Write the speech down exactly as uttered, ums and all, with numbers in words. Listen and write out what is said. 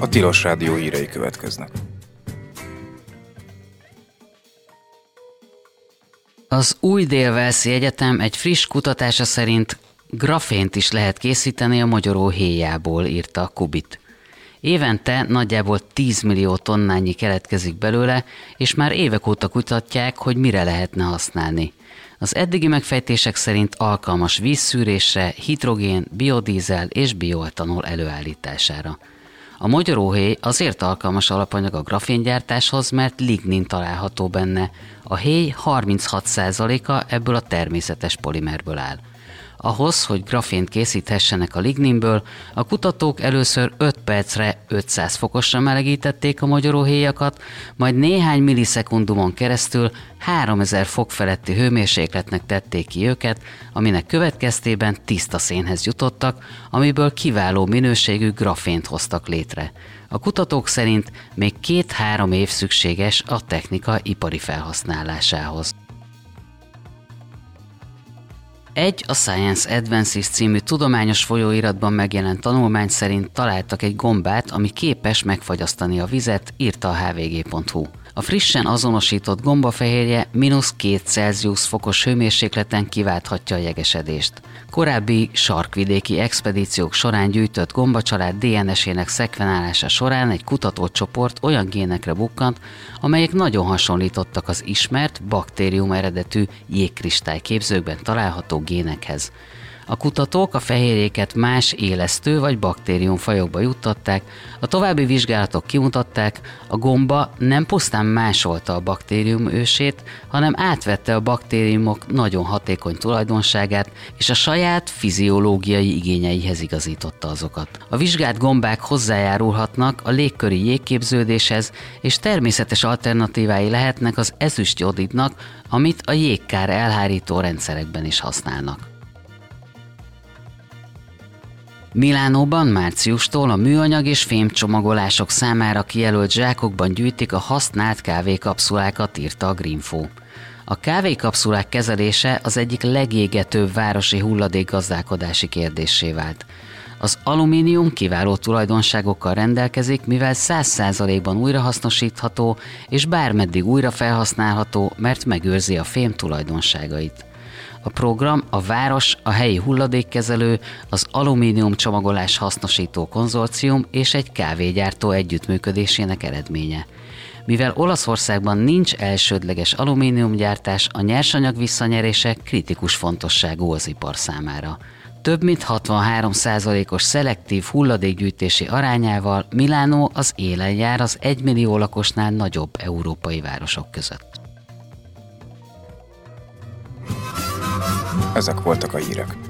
Tilos Rádió hírei következnek. Az Új Dél-Walesi Egyetem egy friss kutatása szerint grafént is lehet készíteni a mogyoró héjából, írta a Kubit. Évente nagyjából tíz millió tonnányi keletkezik belőle, és már évek óta kutatják, hogy mire lehetne használni. Az eddigi megfejtések szerint alkalmas vízszűrésre, hidrogén, biodízel és bioetanol előállítására. A mogyoróhéj azért alkalmas alapanyag a graféngyártáshoz, mert lignin található benne. A héj harminchat százaléka ebből a természetes polimerből áll. Ahhoz, hogy grafént készíthessenek a ligninből, a kutatók először öt percre ötszáz fokosra melegítették a mogyoróhéjakat, majd néhány millisekundumon keresztül háromezer fok feletti hőmérsékletnek tették ki őket, aminek következtében tiszta szénhez jutottak, amiből kiváló minőségű grafént hoztak létre. A kutatók szerint még két-három év szükséges a technika ipari felhasználásához. Egy a Science Advances című tudományos folyóiratban megjelent tanulmány szerint találtak egy gombát, ami képes megfagyasztani a vizet, írta a há vé gé pont hú. A frissen azonosított gombafehérje mínusz két Celsius fokos hőmérsékleten kiválthatja a jegesedést. Korábbi sarkvidéki expedíciók során gyűjtött gombacsalád dé en es-ének szekvenálása során egy kutatócsoport olyan génekre bukkant, amelyek nagyon hasonlítottak az ismert, baktérium eredetű jégkristályképzőkben található génekhez. A kutatók a fehérjéket más élesztő vagy baktériumfajokba juttatták, a további vizsgálatok kimutatták, a gomba nem pusztán másolta a baktérium ősét, hanem átvette a baktériumok nagyon hatékony tulajdonságát, és a saját fiziológiai igényeihez igazította azokat. A vizsgált gombák hozzájárulhatnak a légköri jégképződéshez, és természetes alternatívái lehetnek az ezüstjodidnak, amit a jégkár elhárító rendszerekben is használnak. Milánóban márciustól a műanyag és fémcsomagolások számára kijelölt zsákokban gyűjtik a használt kávékapszulákat, írta a Greenfo. A kávékapszulák kezelése az egyik legégetőbb városi hulladékgazdálkodási kérdéssé vált. Az alumínium kiváló tulajdonságokkal rendelkezik, mivel száz százalékban újrahasznosítható és bármeddig újra felhasználható, mert megőrzi a fém tulajdonságait. A program a város, a helyi hulladékkezelő, az alumínium csomagolás hasznosító konzorcium és egy kávégyártó együttműködésének eredménye. Mivel Olaszországban nincs elsődleges alumíniumgyártás, a nyersanyag visszanyerése kritikus fontosságú az ipar számára. Több mint hatvanhárom százalékos szelektív hulladékgyűjtési arányával Milánó az élen jár az egymillió lakosnál nagyobb európai városok között. Ezek voltak a hírek.